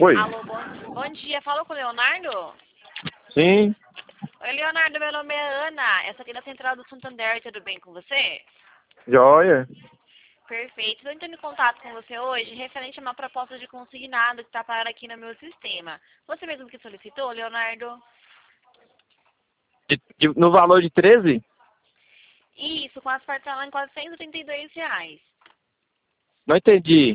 Oi. Alô, bom dia. Fala com o Leonardo? Sim. Oi, Leonardo, meu nome é Ana. Essa aqui é da Central do Santander, tudo bem com você? Joia. Perfeito. Estou entrando em contato com você hoje referente a uma proposta de consignado que está parada aqui no meu sistema. Você mesmo que solicitou, Leonardo? No valor de 13? Isso, com as parcelas em R$ 432. Não entendi.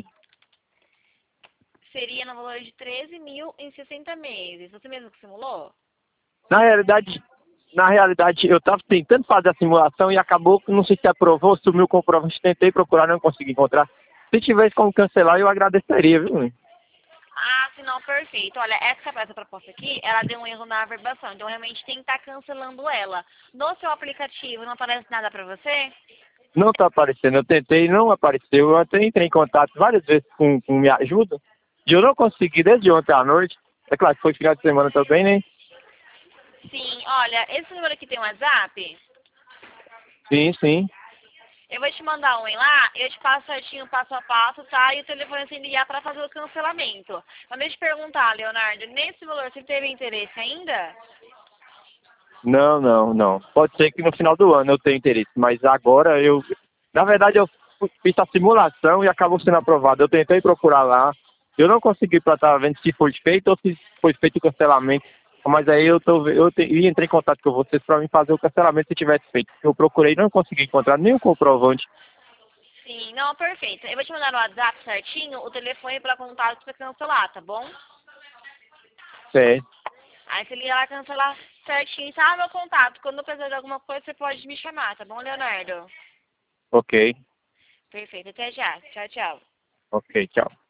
Seria no valor de 13 mil em 60 meses. Você mesmo que simulou? Na realidade, eu estava tentando fazer a simulação e acabou que não sei se aprovou, sumiu o comprovante, tentei procurar, não consegui encontrar. Se tivesse como cancelar, eu agradeceria, viu? Ah, se não, perfeito. Olha, essa proposta aqui, ela deu um erro na averbação, então realmente tem que estar cancelando ela. No seu aplicativo não aparece nada pra você? Não está aparecendo. Eu tentei, não apareceu. Eu até entrei em contato várias vezes com Me Ajuda e eu não consegui desde ontem à noite. É claro que foi final de semana também, né? Sim, olha, esse número aqui tem um WhatsApp? Sim, sim. Eu vou te mandar um lá, eu te passo certinho passo a passo, tá? E o telefone sem ligar pra fazer o cancelamento. Mas deixa eu te perguntar, Leonardo, nesse valor você teve interesse ainda? Não, não, não. Pode ser que no final do ano eu tenha interesse, mas agora eu... Na verdade, eu fiz a simulação e acabou sendo aprovado. Eu tentei procurar lá. Eu não consegui para estar vendo se foi feito ou se foi feito o cancelamento. Mas aí entrei em contato com vocês para mim fazer o cancelamento se tivesse feito. Eu procurei e não consegui encontrar nenhum comprovante. Sim, não, perfeito. Eu vou te mandar no WhatsApp certinho o telefone pra contato pra cancelar, tá bom? Certo. Aí você liga lá cancelar certinho, tá? Meu contato. Quando precisar de alguma coisa, você pode me chamar, tá bom, Leonardo? Ok. Perfeito, até já. Tchau, tchau. Ok, tchau.